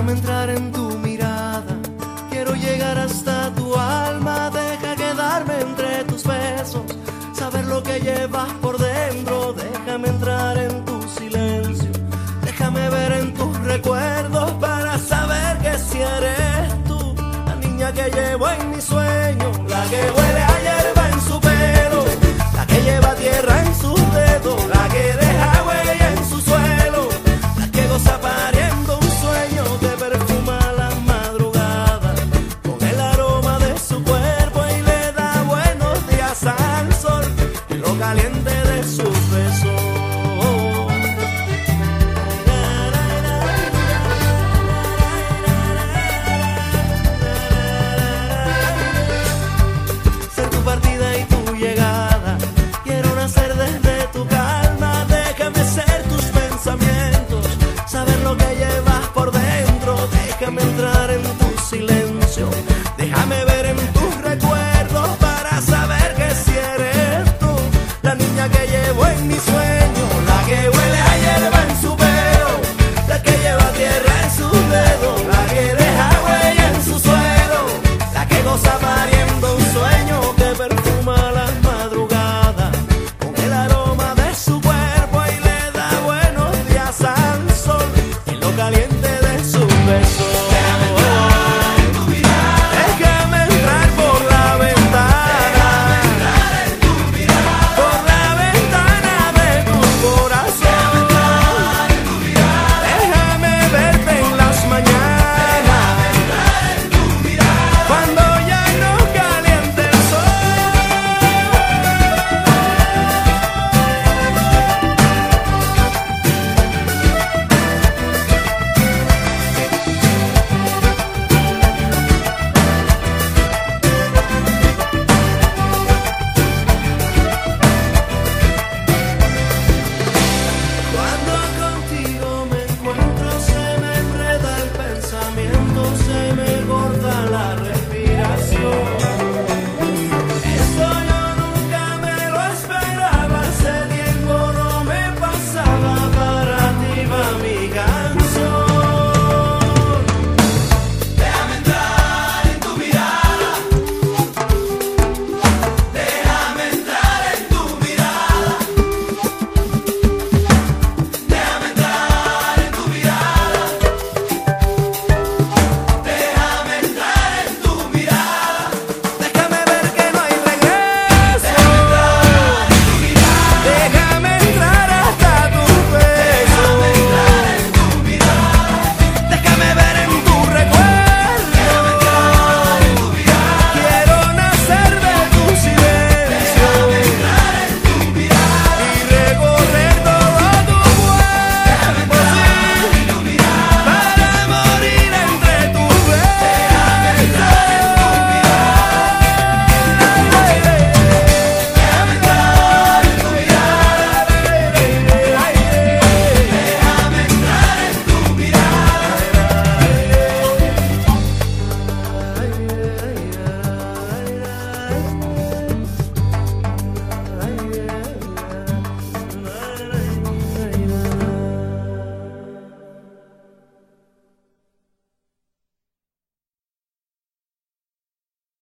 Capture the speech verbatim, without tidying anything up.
Déjame entrar en tu mirada, quiero llegar hasta tu alma. Deja quedarme entre tus besos, saber lo que llevas por dentro. Déjame entrar en tu silencio, déjame ver en tus recuerdos para saber que si eres tú, la niña que llevo en mi sueño, la que huele a hierba en su pelo, la que lleva tierra en sus dedos, la que de